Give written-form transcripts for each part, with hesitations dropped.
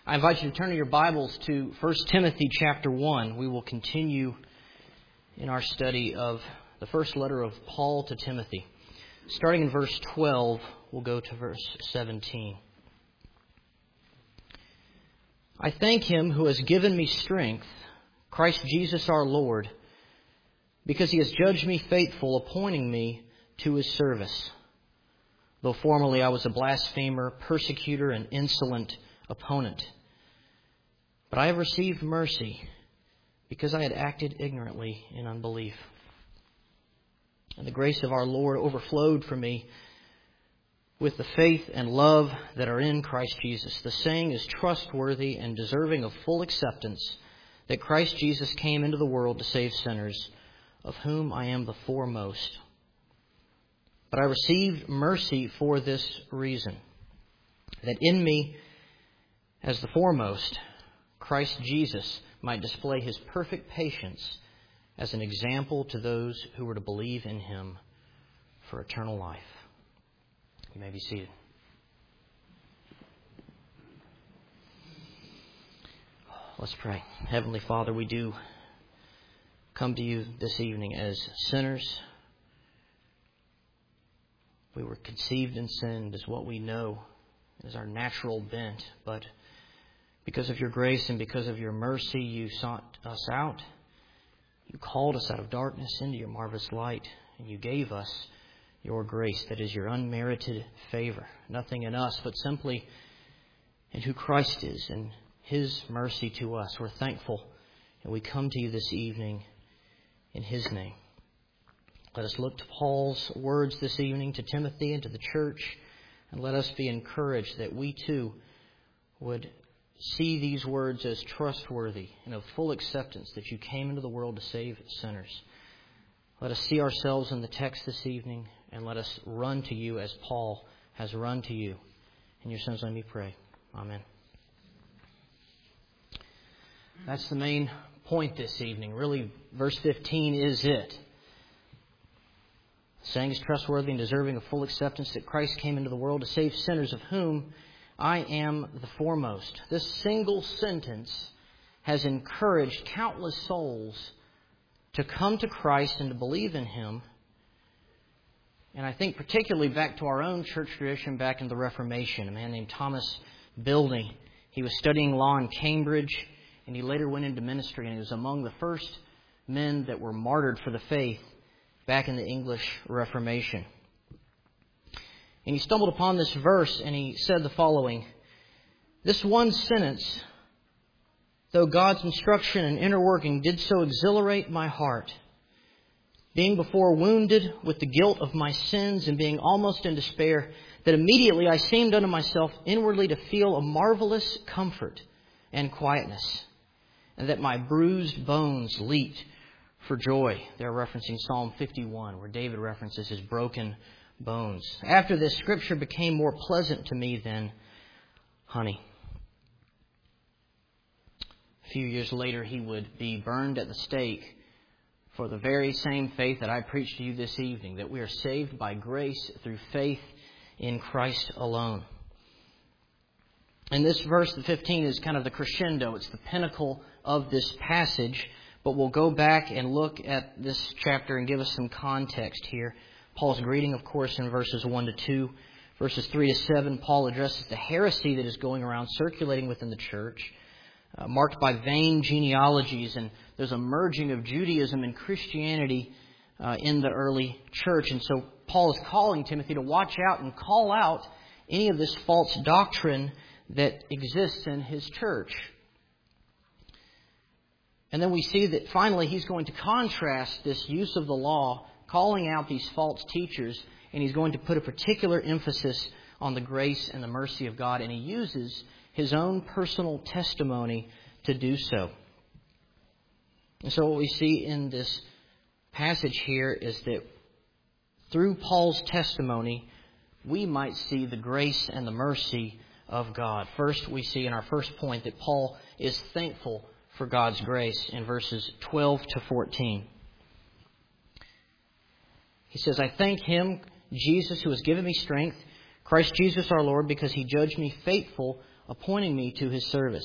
I invite you to turn to your Bibles to 1 Timothy chapter 1. We will continue in our study of the first letter of Paul to Timothy. Starting in verse 12, we'll go to verse 17. I thank Him who has given me strength, Christ Jesus our Lord, because He has judged me faithful, appointing me to His service. Though formerly I was a blasphemer, persecutor, and insolent opponent. But I have received mercy because I had acted ignorantly in unbelief. And the grace of our Lord overflowed for me with the faith and love that are in Christ Jesus. The saying is trustworthy and deserving of full acceptance, that Christ Jesus came into the world to save sinners, of whom I am the foremost. But I received mercy for this reason, that in me, as the foremost, Christ Jesus might display His perfect patience as an example to those who were to believe in Him for eternal life. You may be seated. Let's pray. Heavenly Father, we do come to You this evening as sinners. We were conceived in sin, is what we know, is our natural bent, but because of Your grace and because of Your mercy, You sought us out. You called us out of darkness into Your marvelous light, and You gave us Your grace, that is Your unmerited favor. Nothing in us, but simply in who Christ is and His mercy to us. We're thankful, and we come to You this evening in His name. Let us look to Paul's words this evening to Timothy and to the church, and let us be encouraged that we too would see these words as trustworthy and of full acceptance, that You came into the world to save sinners. Let us see ourselves in the text this evening, and let us run to You as Paul has run to You. In Your Son's name we pray. Amen. That's the main point this evening. Really, verse 15 is it. The saying is trustworthy and deserving of full acceptance, that Christ came into the world to save sinners, of whom I am the foremost. This single sentence has encouraged countless souls to come to Christ and to believe in Him. And I think particularly back to our own church tradition back in the Reformation. A man named Thomas Bilney. He was studying law in Cambridge, and he later went into ministry, and he was among the first men that were martyred for the faith back in the English Reformation. And he stumbled upon this verse, and he said the following: "This one sentence, though God's instruction and inner working did so exhilarate my heart, being before wounded with the guilt of my sins and being almost in despair, that immediately I seemed unto myself inwardly to feel a marvelous comfort and quietness, and that my bruised bones leaped for joy." They're referencing Psalm 51, where David references his broken bones. "After this, Scripture became more pleasant to me than honey." A few years later, he would be burned at the stake for the very same faith that I preach to you this evening, that we are saved by grace through faith in Christ alone. And this verse, the 15, is kind of the crescendo. It's the pinnacle of this passage. But we'll go back and look at this chapter and give us some context here. Paul's greeting, of course, in verses 1 to 2. Verses 3 to 7, Paul addresses the heresy that is going around, circulating within the church, marked by vain genealogies, and there's a merging of Judaism and Christianity in the early church. And so Paul is calling Timothy to watch out and call out any of this false doctrine that exists in his church. And then we see that finally he's going to contrast this use of the law, calling out these false teachers, and he's going to put a particular emphasis on the grace and the mercy of God, and he uses his own personal testimony to do so. And so what we see in this passage here is that through Paul's testimony, we might see the grace and the mercy of God. First, we see in our first point that Paul is thankful for God's grace in verses 12 to 14. He says, "I thank Him, Jesus, who has given me strength, Christ Jesus our Lord, because He judged me faithful, appointing me to His service.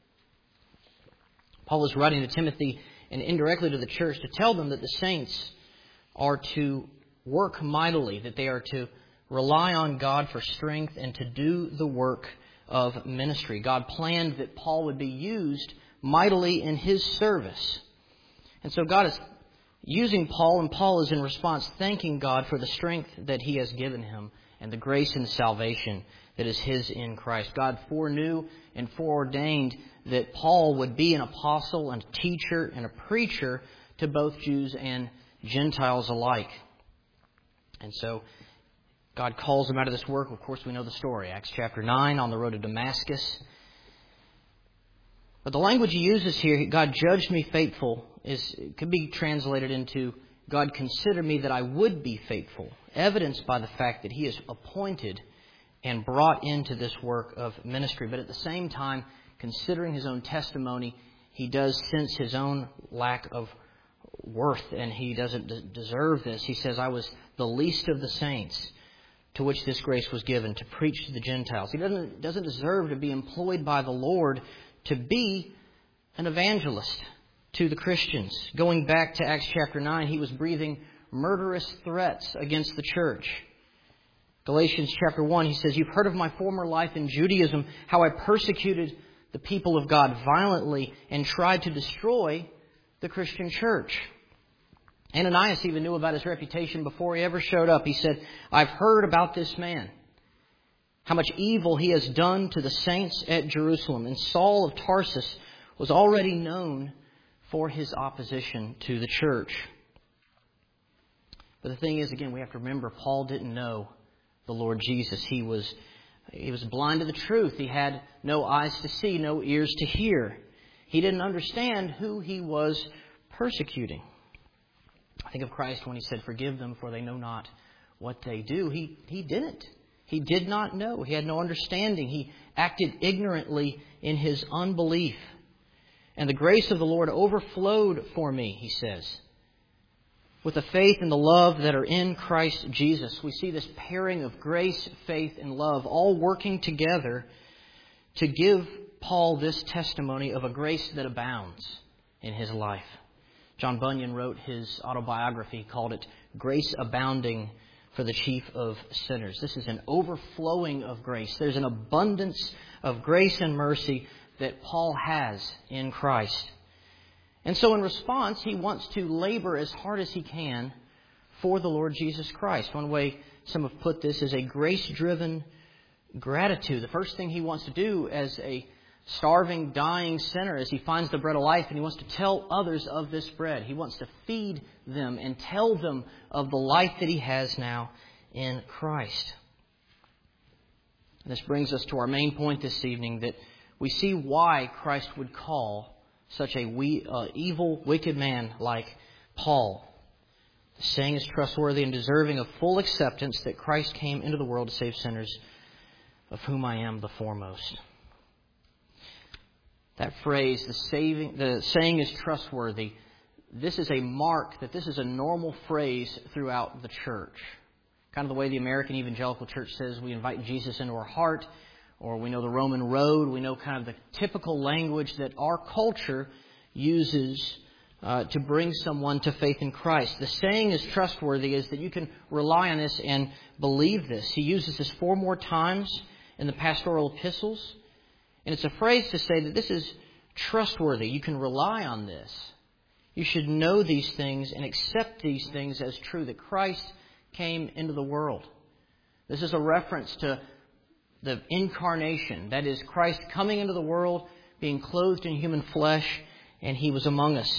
Paul is writing to Timothy and indirectly to the church to tell them that the saints are to work mightily, that they are to rely on God for strength and to do the work of ministry. God planned that Paul would be used mightily in His service. And so God is using Paul, and Paul is in response thanking God for the strength that He has given him and the grace and salvation that is his in Christ. God foreknew and foreordained that Paul would be an apostle and a teacher and a preacher to both Jews and Gentiles alike. And so God calls him out of this work. Of course, we know the story. Acts chapter 9, on the road to Damascus. But the language he uses here, God judged me faithful, could be translated into God considered me that I would be faithful, evidenced by the fact that He is appointed and brought into this work of ministry. But at the same time, considering his own testimony, he does sense his own lack of worth, and he doesn't deserve this. He says, I was the least of the saints to which this grace was given, to preach to the Gentiles. He doesn't deserve to be employed by the Lord to be an evangelist to the Christians. Going back to Acts chapter 9, he was breathing murderous threats against the church. Galatians chapter 1, he says, you've heard of my former life in Judaism, how I persecuted the people of God violently and tried to destroy the Christian church. Ananias even knew about his reputation before he ever showed up. He said, I've heard about this man, how much evil he has done to the saints at Jerusalem. And Saul of Tarsus was already known for his opposition to the church. But the thing is, again, we have to remember, Paul didn't know the Lord Jesus. He was blind to the truth. He had no eyes to see, no ears to hear. He didn't understand who he was persecuting. I think of Christ when He said, forgive them, for they know not what they do. He didn't. He did not know. He had no understanding. He acted ignorantly in his unbelief. And the grace of the Lord overflowed for me, he says, with the faith and the love that are in Christ Jesus. We see this pairing of grace, faith, and love all working together to give Paul this testimony of a grace that abounds in his life. John Bunyan wrote his autobiography, called it Grace Abounding for the Chief of Sinners. This is an overflowing of grace. There's an abundance of grace and mercy that Paul has in Christ. And so in response, he wants to labor as hard as he can for the Lord Jesus Christ. One way some have put this is a grace-driven gratitude. The first thing he wants to do as a starving, dying sinner, as he finds the bread of life, and he wants to tell others of this bread. He wants to feed them and tell them of the life that he has now in Christ. And this brings us to our main point this evening, that we see why Christ would call such a evil, wicked man like Paul. The saying is trustworthy and deserving of full acceptance that Christ came into the world to save sinners, of whom I am the foremost. That phrase, the saying is trustworthy, this is a mark that this is a normal phrase throughout the church. Kind of the way the American Evangelical Church says we invite Jesus into our heart, or we know the Roman road. We know kind of the typical language that our culture uses to bring someone to faith in Christ. The saying is trustworthy is that you can rely on this and believe this. He uses this 4 more times in the pastoral epistles. And it's a phrase to say that this is trustworthy. You can rely on this. You should know these things and accept these things as true, that Christ came into the world. This is a reference to the incarnation. That is, Christ coming into the world, being clothed in human flesh, and He was among us.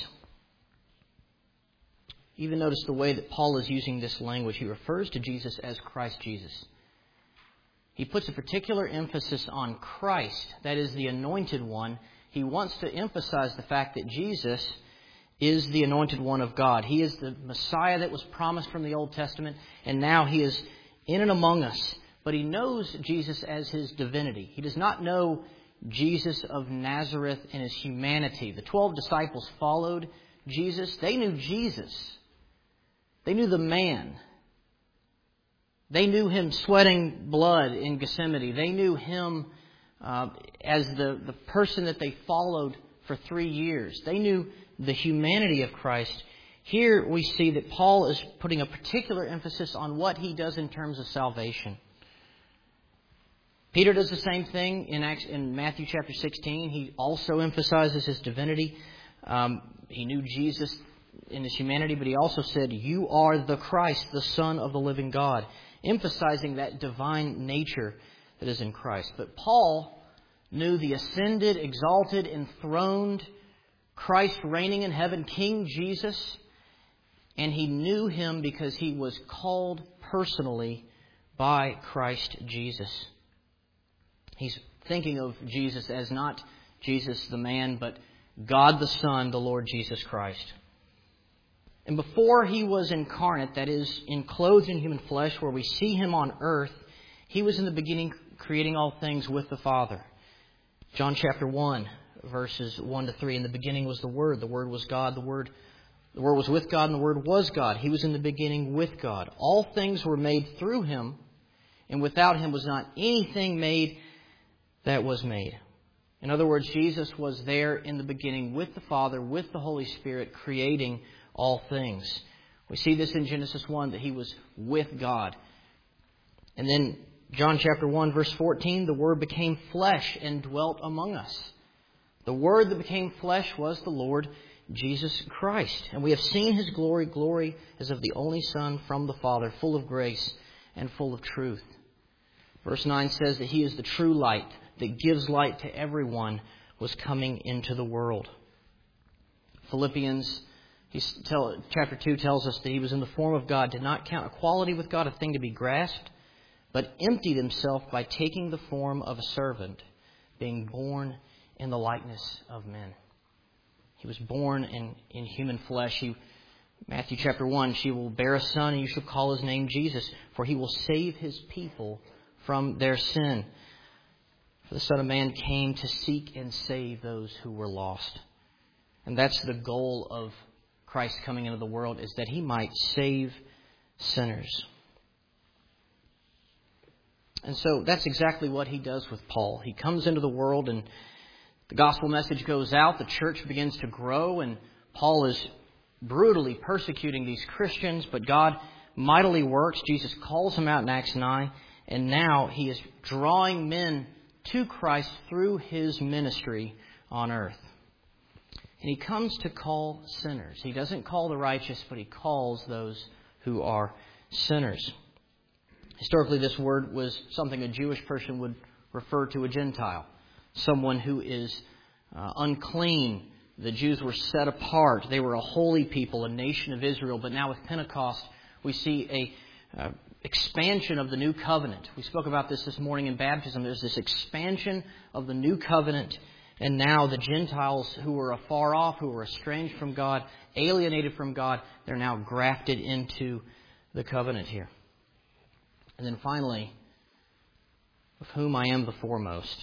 Even notice the way that Paul is using this language. He refers to Jesus as Christ Jesus. He puts a particular emphasis on Christ, that is the anointed one. He wants to emphasize the fact that Jesus is the anointed one of God. He is the Messiah that was promised from the Old Testament, and now He is in and among us. But he knows Jesus as His divinity. He does not know Jesus of Nazareth in His humanity. The 12 disciples followed Jesus. They knew Jesus. They knew the man. They knew Him sweating blood in Gethsemane. They knew Him as the person that they followed for 3 years. They knew the humanity of Christ. Here we see that Paul is putting a particular emphasis on what he does in terms of salvation. Peter does the same thing in Matthew chapter 16. He also emphasizes his divinity. He knew Jesus in his humanity, but he also said, "You are the Christ, the Son of the living God," emphasizing that divine nature that is in Christ. But Paul knew the ascended, exalted, enthroned Christ reigning in heaven, King Jesus, and he knew him because he was called personally by Christ Jesus. He's thinking of Jesus as not Jesus the man, but God the Son, the Lord Jesus Christ. And before he was incarnate, that is, enclosed in human flesh, where we see him on earth, he was in the beginning creating all things with the Father. John chapter 1, verses 1 to 3. In the beginning was the Word. The Word was God. The Word was with God, and the Word was God. He was in the beginning with God. All things were made through him, and without him was not anything made that was made. In other words, Jesus was there in the beginning with the Father, with the Holy Spirit, creating all things. We see this in Genesis 1, that he was with God. And then John chapter 1, verse 14, the Word became flesh and dwelt among us. The Word that became flesh was the Lord Jesus Christ. And we have seen his glory, glory as of the only Son from the Father, full of grace and full of truth. Verse 9 says that he is the true light that gives light to everyone, was coming into the world. Philippians chapter 2 tells us that he was in the form of God, did not count equality with God a thing to be grasped, but emptied himself by taking the form of a servant, being born in the likeness of men. He was born in human flesh. Matthew chapter 1, she will bear a son, and you shall call his name Jesus, for he will save his people from their sin. For the Son of Man came to seek and save those who were lost. And that's the goal of Christ coming into the world, is that he might save sinners. And so that's exactly what he does with Paul. He comes into the world and the gospel message goes out. The church begins to grow, and Paul is brutally persecuting these Christians, but God mightily works. Jesus calls him out in Acts 9, and now he is drawing men to Christ through his ministry on earth. And he comes to call sinners. He doesn't call the righteous, but he calls those who are sinners. Historically, this word was something a Jewish person would refer to a Gentile, someone who is unclean. The Jews were set apart. They were a holy people, a nation of Israel. But now with Pentecost, we see a expansion of the new covenant. We spoke about this morning in baptism. There's this expansion of the new covenant. And now the Gentiles who were afar off, who were estranged from God, alienated from God, they're now grafted into the covenant here. And then finally, of whom I am the foremost.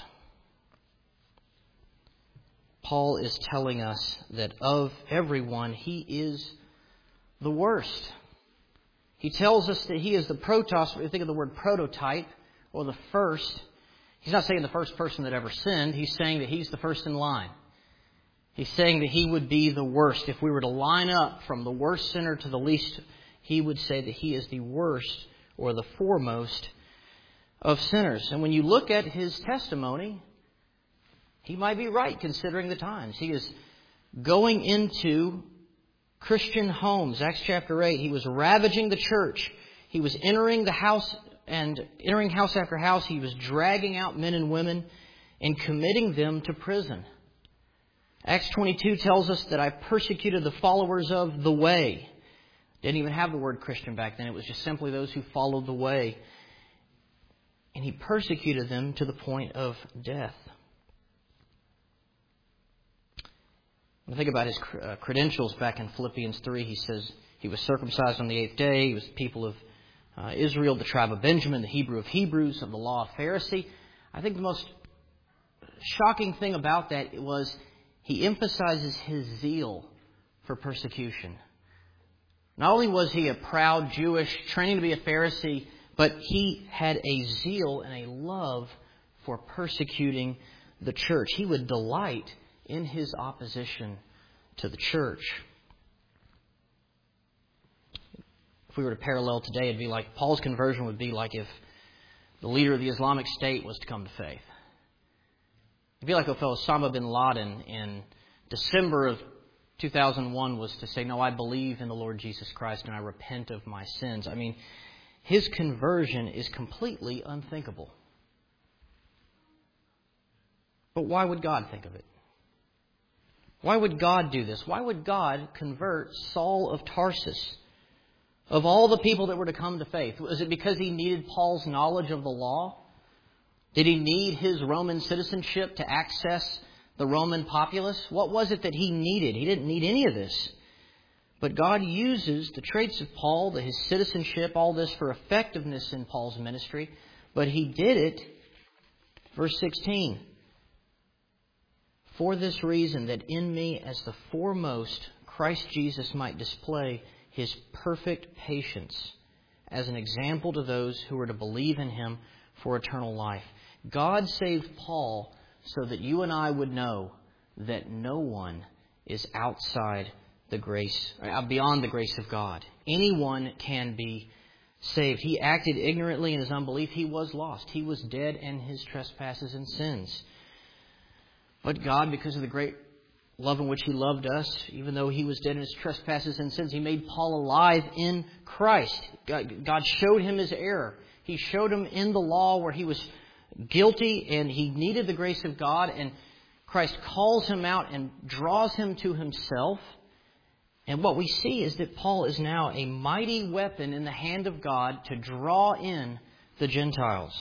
Paul is telling us that of everyone, he is the worst. He tells us that he is the protos. When you think of the word prototype, or the first, he's not saying the first person that ever sinned. He's saying that he's the first in line. He's saying that he would be the worst. If we were to line up from the worst sinner to the least, he would say that he is the worst or the foremost of sinners. And when you look at his testimony, he might be right considering the times. He is going into Christian homes. Acts chapter 8, he was ravaging the church. He was entering the house and entering house after house. He was dragging out men and women and committing them to prison. Acts 22 tells us that I persecuted the followers of the way. Didn't even have the word Christian back then. It was just simply those who followed the way. And he persecuted them to the point of death. When I think about his credentials back in Philippians 3, he says he was circumcised on the 8th day. He was the people of Israel, the tribe of Benjamin, the Hebrew of Hebrews, of the law of Pharisee. I think the most shocking thing about that was he emphasizes his zeal for persecution. Not only was he a proud Jewish training to be a Pharisee, but he had a zeal and a love for persecuting the church. He would delight in his opposition to the church. If we were to parallel today, it'd be like Paul's conversion would be like if the leader of the Islamic State was to come to faith. It'd be like if Osama bin Laden in December of 2001 was to say, no, I believe in the Lord Jesus Christ and I repent of my sins. I mean, his conversion is completely unthinkable. But why would God think of it? Why would God do this? Why would God convert Saul of Tarsus? Of all the people that were to come to faith, was it because he needed Paul's knowledge of the law? Did he need his Roman citizenship to access the Roman populace? What was it that he needed? He didn't need any of this. But God uses the traits of Paul, his citizenship, all this for effectiveness in Paul's ministry. But he did it, verse 16, for this reason, that in me as the foremost Christ Jesus might display his perfect patience as an example to those who are to believe in him for eternal life. God saved Paul so that you and I would know that no one is outside the grace, beyond the grace of God. Anyone can be saved. He acted ignorantly in his unbelief. He was lost. He was dead in his trespasses and sins. But God, because of the great love in which he loved us, even though he was dead in his trespasses and sins, he made Paul alive in Christ. God showed him his error. He showed him in the law where he was guilty and he needed the grace of God. And Christ calls him out and draws him to himself. And what we see is that Paul is now a mighty weapon in the hand of God to draw in the Gentiles.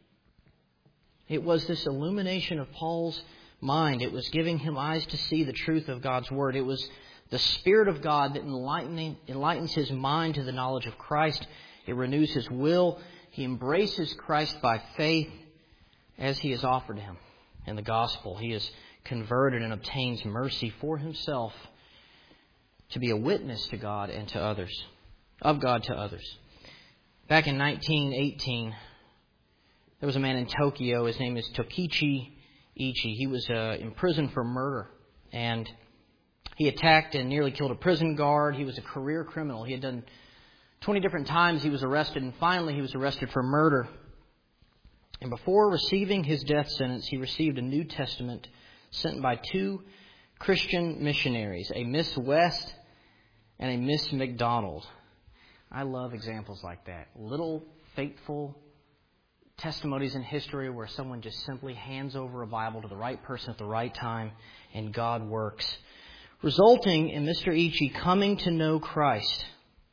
It was this illumination of Paul's mind. It was giving him eyes to see the truth of God's Word. It was the Spirit of God that enlightens his mind to the knowledge of Christ. It renews his will. He embraces Christ by faith as he is offered him in the gospel. He is converted and obtains mercy for himself to be a witness to God and to others, of God to others. Back in 1918, there was a man in Tokyo. His name is Tokichi Ichi. He was imprisoned for murder, and he attacked and nearly killed a prison guard. He was a career criminal. He had done 20 different times he was arrested, and finally he was arrested for murder. And before receiving his death sentence, he received a New Testament sent by two Christian missionaries, a Miss West and a Miss McDonald. I love examples like that. Little faithful testimonies in history where someone just simply hands over a Bible to the right person at the right time and God works, resulting in Mr. Ichi coming to know Christ.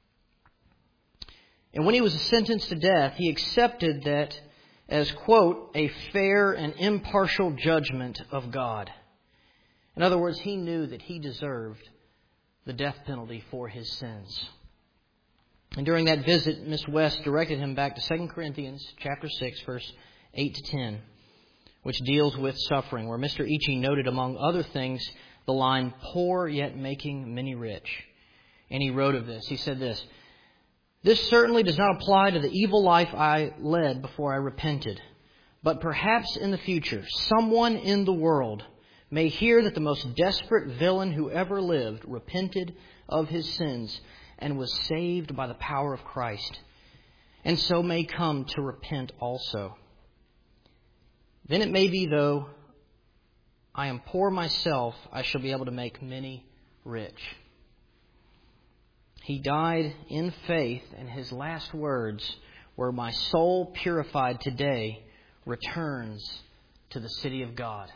And when he was sentenced to death, he accepted that as, quote, a fair and impartial judgment of God. In other words, he knew that he deserved the death penalty for his sins. And during that visit, Miss West directed him back to 2 Corinthians chapter 6, verse 8 to 10, which deals with suffering, where Mr. Ichi noted, among other things, the line, poor yet making many rich. And he wrote of this. He said this, "This certainly does not apply to the evil life I led before I repented. But perhaps in the future, someone in the world may hear that the most desperate villain who ever lived repented of his sins and was saved by the power of Christ, and so may come to repent also. Then it may be, though I am poor myself, I shall be able to make many rich." He died in faith, and his last words were, "My soul purified today returns to the city of God."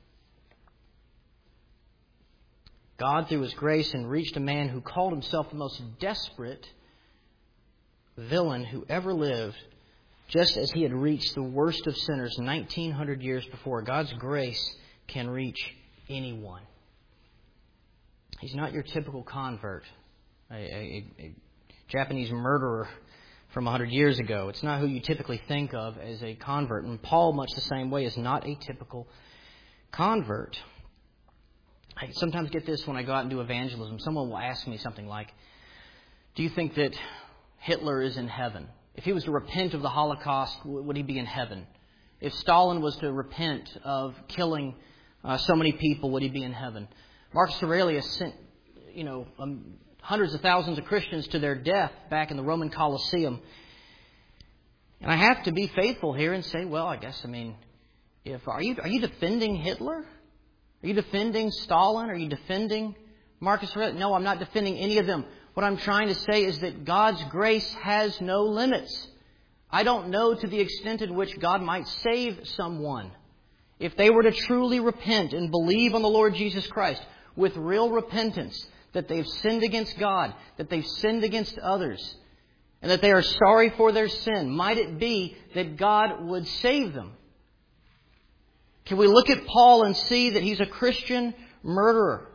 God, through His grace, reached a man who called himself the most desperate villain who ever lived, just as He had reached the worst of sinners 1900 years before. God's grace can reach anyone. He's not your typical convert, a Japanese murderer from 100 years ago. It's not who you typically think of as a convert. And Paul, much the same way, is not a typical convert. I sometimes get this when I go out and do evangelism. Someone will ask me something like, "Do you think that Hitler is in heaven? If he was to repent of the Holocaust, would he be in heaven? if Stalin was to repent of killing so many people, would he be in heaven? Marcus Aurelius sent, hundreds of thousands of Christians to their death back in the Roman Colosseum. And I have to be faithful here and say, well, are you defending Hitler? Are you defending Stalin? Are you defending Marcus Aurelius? No, I'm not defending any of them. What I'm trying to say is that God's grace has no limits. I don't know to the extent in which God might save someone if they were to truly repent and believe on the Lord Jesus Christ with real repentance, that they've sinned against God, that they've sinned against others, and that they are sorry for their sin. Might it be that God would save them? Can we look at Paul and see that he's a Christian murderer?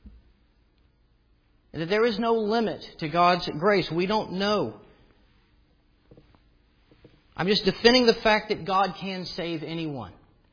And that there is no limit to God's grace? We don't know. I'm just defending the fact that God can save anyone.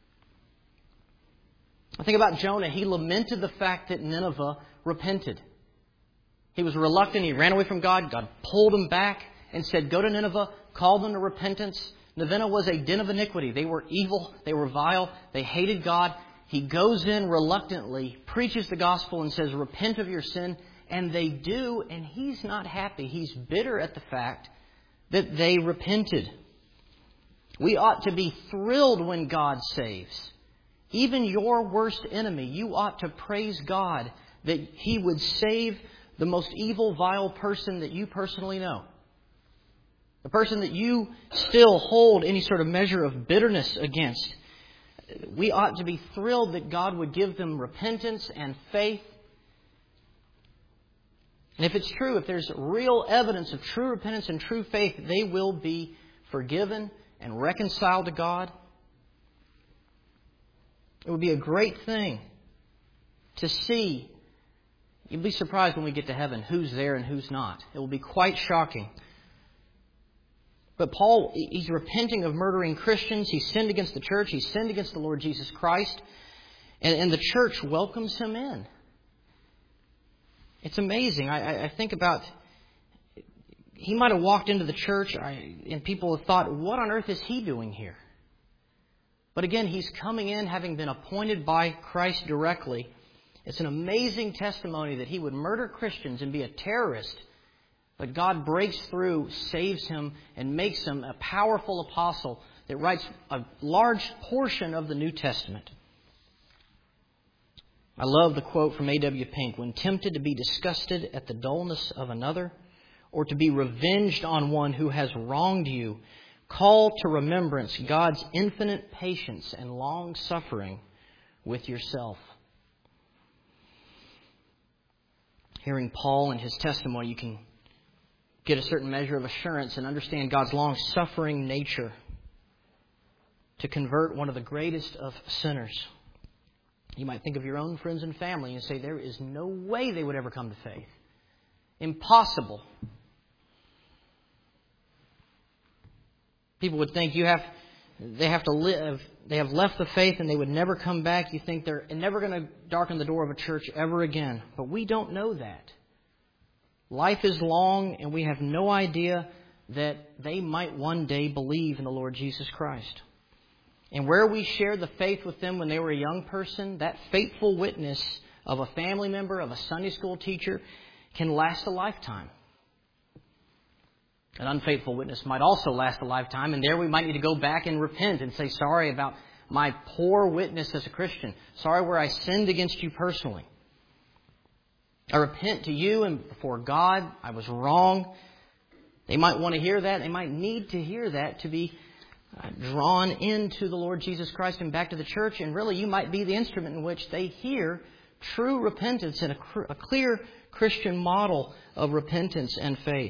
I think about Jonah. He lamented the fact that Nineveh repented. He was reluctant. He ran away from God. God pulled him back and said, go to Nineveh, call them to repentance. Nineveh was a den of iniquity. They were evil. They were vile. They hated God. He goes in reluctantly, preaches the gospel and says, repent of your sin. And they do, and he's not happy. He's bitter at the fact that they repented. We ought to be thrilled when God saves. Even your worst enemy, you ought to praise God that He would save the most evil, vile person that you personally know. The person that you still hold any sort of measure of bitterness against. We ought to be thrilled that God would give them repentance and faith. And if it's true, if there's real evidence of true repentance and true faith, they will be forgiven and reconciled to God. It would be a great thing to see. You'll be surprised when we get to heaven who's there and who's not. It will be quite shocking. But Paul, he's repenting of murdering Christians. He sinned against the church. He sinned against the Lord Jesus Christ. And the church welcomes him in. It's amazing. I think about, he might have walked into the church and people have thought, what on earth is he doing here? But again, he's coming in having been appointed by Christ directly. It's an amazing testimony that he would murder Christians and be a terrorist. But God breaks through, saves him, and makes him a powerful apostle that writes a large portion of the New Testament. I love the quote from A.W. Pink. When tempted to be disgusted at the dullness of another, or to be revenged on one who has wronged you, call to remembrance God's infinite patience and long suffering with yourself. Hearing Paul and his testimony, you can get a certain measure of assurance and understand God's long-suffering nature to convert one of the greatest of sinners. You might think of your own friends and family and say, there is no way they would ever come to faith. Impossible. People would think they have left the faith and they would never come back. You think they're never going to darken the door of a church ever again. But we don't know that. Life is long and we have no idea that they might one day believe in the Lord Jesus Christ. And where we shared the faith with them when they were a young person, that faithful witness of a family member, of a Sunday school teacher, can last a lifetime. An unfaithful witness might also last a lifetime, and there we might need to go back and repent and say, sorry about my poor witness as a Christian. Sorry where I sinned against you personally. I repent to you and before God. I was wrong. They might want to hear that. They might need to hear that to be drawn into the Lord Jesus Christ and back to the church. And really, you might be the instrument in which they hear true repentance and a clear Christian model of repentance and faith.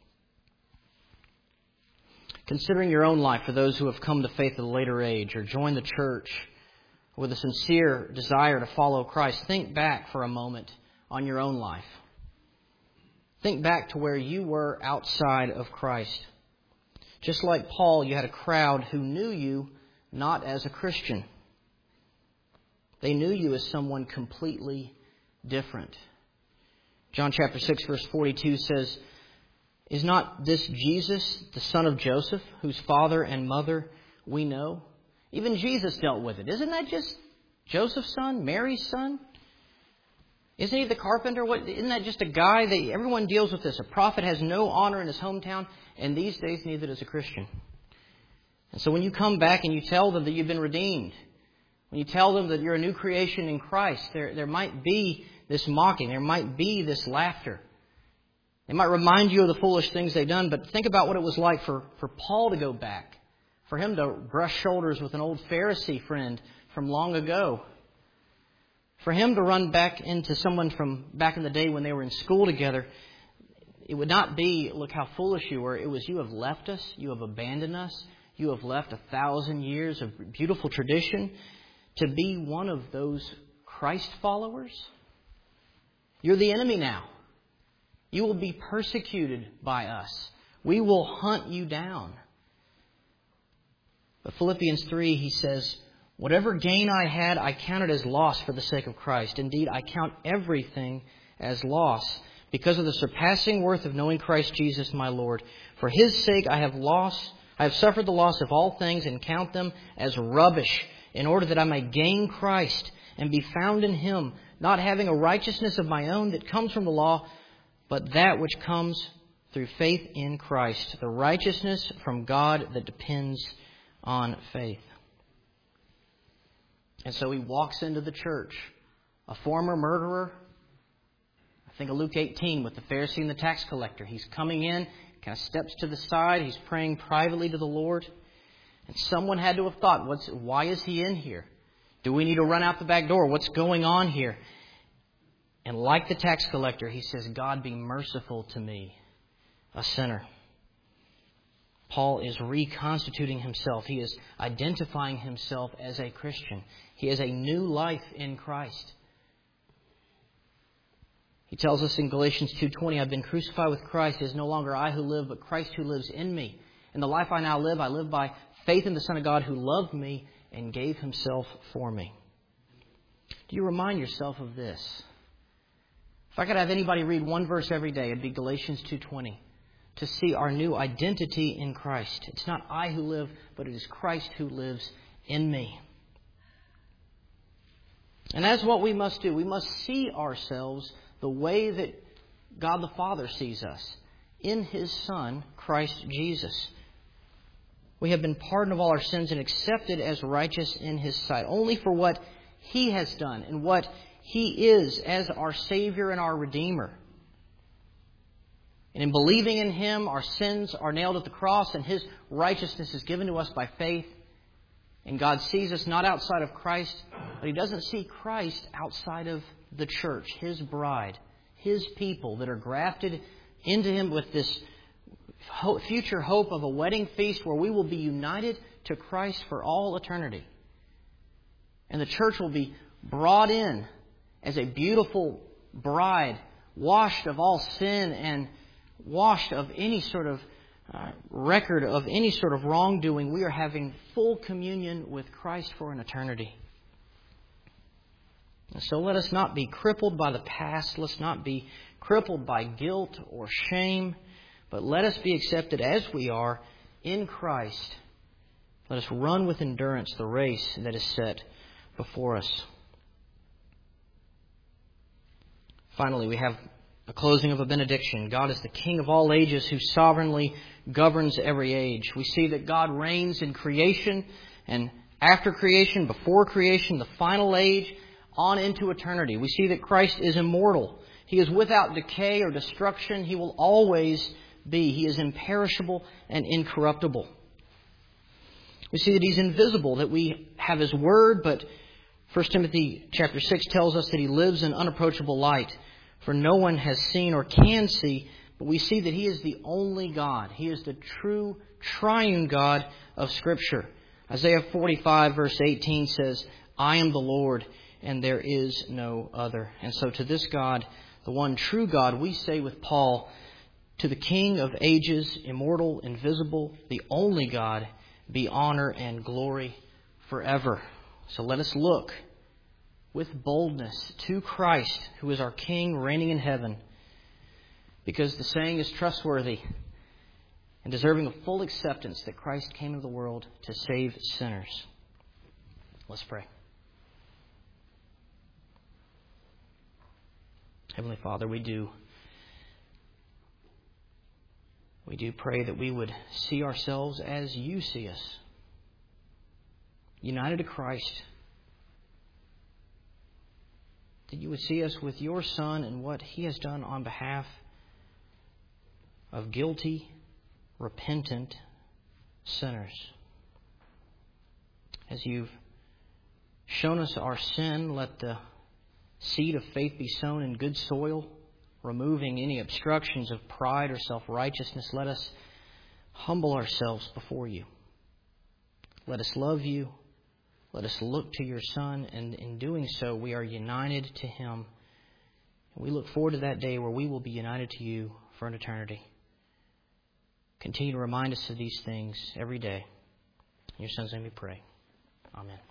Considering your own life for those who have come to faith at a later age or joined the church with a sincere desire to follow Christ, think back for a moment on your own life. Think back to where you were outside of Christ. Just like Paul, you had a crowd who knew you not as a Christian. They knew you as someone completely different. John chapter 6, verse 42 says, is not this Jesus, the son of Joseph, whose father and mother we know? Even Jesus dealt with it. Isn't that just Joseph's son, Mary's son? Isn't he the carpenter? Isn't that just a guy? Everyone deals with this. A prophet has no honor in his hometown, and these days neither does a Christian. And so when you come back and you tell them that you've been redeemed, when you tell them that you're a new creation in Christ, there might be this mocking. There might be this laughter. They might remind you of the foolish things they've done, but think about what it was like for Paul to go back, for him to brush shoulders with an old Pharisee friend from long ago, for him to run back into someone from back in the day when they were in school together. It would not be, look how foolish you were. It was, you have left us, you have abandoned us, you have left 1,000 years of beautiful tradition to be one of those Christ followers. You're the enemy now. You will be persecuted by us. We will hunt you down. But Philippians 3, he says, whatever gain I had, I counted as loss for the sake of Christ. Indeed, I count everything as loss because of the surpassing worth of knowing Christ Jesus my Lord. For His sake I have suffered the loss of all things and count them as rubbish, in order that I may gain Christ and be found in Him, not having a righteousness of my own that comes from the law, but that which comes through faith in Christ, the righteousness from God that depends on faith. And so he walks into the church, a former murderer. I think of Luke 18 with the Pharisee and the tax collector. He's coming in, kind of steps to the side. He's praying privately to the Lord. And someone had to have thought, why is he in here? Do we need to run out the back door? What's going on here? And like the tax collector, he says, God be merciful to me, a sinner. Paul is reconstituting himself. He is identifying himself as a Christian. He has a new life in Christ. He tells us in Galatians 2:20, I've been crucified with Christ. It is no longer I who live, but Christ who lives in me. And the life I now live, I live by faith in the Son of God who loved me and gave Himself for me. Do you remind yourself of this? If I could have anybody read one verse every day, it'd be Galatians 2:20. To see our new identity in Christ. It's not I who live, but it is Christ who lives in me. And that's what we must do. We must see ourselves the way that God the Father sees us, in His Son, Christ Jesus. We have been pardoned of all our sins and accepted as righteous in His sight, only for what He has done and what He is as our Savior and our Redeemer. And in believing in Him, our sins are nailed at the cross and His righteousness is given to us by faith. And God sees us not outside of Christ, but He doesn't see Christ outside of the church, His bride, His people that are grafted into Him with this future hope of a wedding feast where we will be united to Christ for all eternity. And the church will be brought in as a beautiful bride, washed of all sin and washed of any sort of record of any sort of wrongdoing. We are having full communion with Christ for an eternity. And so let us not be crippled by the past. Let's not be crippled by guilt or shame. But let us be accepted as we are in Christ. Let us run with endurance the race that is set before us. Finally, we have a closing of a benediction. God is the King of all ages who sovereignly governs every age. We see that God reigns in creation and after creation, before creation, the final age, on into eternity. We see that Christ is immortal. He is without decay or destruction. He will always be. He is imperishable and incorruptible. We see that He's invisible, that we have His Word, but 1 Timothy chapter 6 tells us that He lives in unapproachable light. For no one has seen or can see, but we see that He is the only God. He is the true triune God of Scripture. Isaiah 45 verse 18 says, I am the Lord, and there is no other. And so to this God, the one true God, we say with Paul, to the King of ages, immortal, invisible, the only God, be honor and glory forever. So let us look with boldness to Christ, who is our King reigning in heaven, because the saying is trustworthy and deserving of full acceptance that Christ came into the world to save sinners. Let's pray. Heavenly Father, we do pray that we would see ourselves as You see us, united to Christ, that You would see us with Your Son and what He has done on behalf of guilty, repentant sinners. As You've shown us our sin, let the seed of faith be sown in good soil, removing any obstructions of pride or self-righteousness. Let us humble ourselves before You. Let us love You. Let us look to Your Son, and in doing so, we are united to Him. We look forward to that day where we will be united to You for an eternity. Continue to remind us of these things every day. In Your Son's name we pray. Amen.